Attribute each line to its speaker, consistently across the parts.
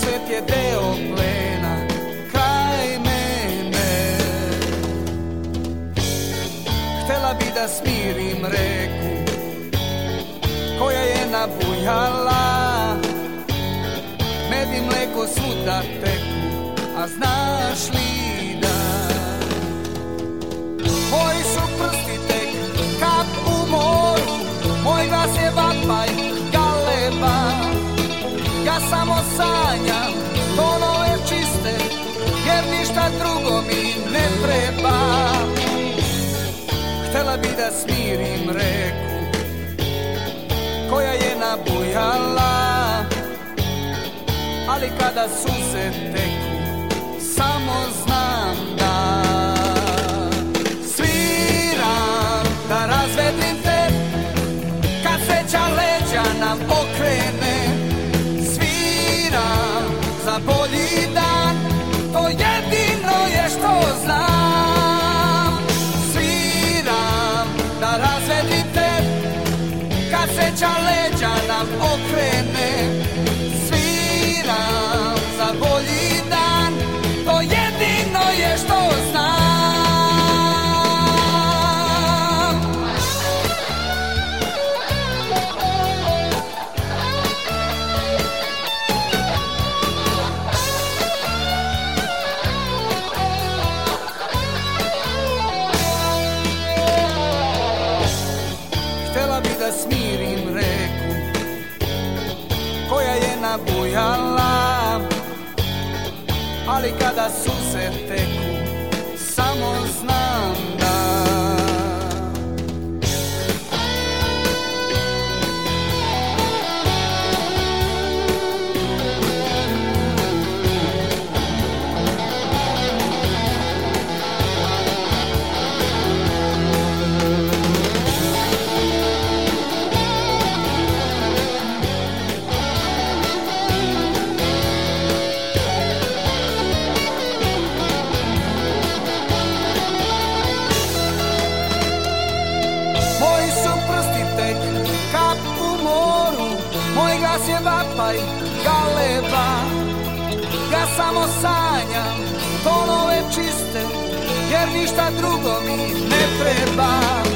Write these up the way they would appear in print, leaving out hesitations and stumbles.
Speaker 1: svet je deo plena kraj mene. Htela bi da smirim reku koja je nabujala, med i mleko svuda teku, a znaš li da moji su prsti tek kap u moru, moj glas je vapaj galeba. Ja samo sanjam tonove čiste, jer ništa drugo mi ne treba. Htela bi da smirim reku koja je nabujala, ali kada suze teku, samo znam da sviram, da razvedrim te, kad sreća leđa nam okrene. Sviram za bolji dan, to jedino je što znam. Sviram, da razvedrim te, kad sreća leđa nam okrene. Sviram za bolji dan, to jedino je što znam. Htela bi da smirim reku koja je nabujala, ali kada suze teku, samo znam da moj glas je vapaj galeba. Ja samo sanjam tonove čiste, jer ništa drugo mi ne treba.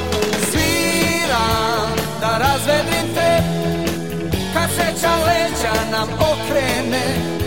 Speaker 1: Sviram, da razvedrim te, kad sreća leđa nam okrene.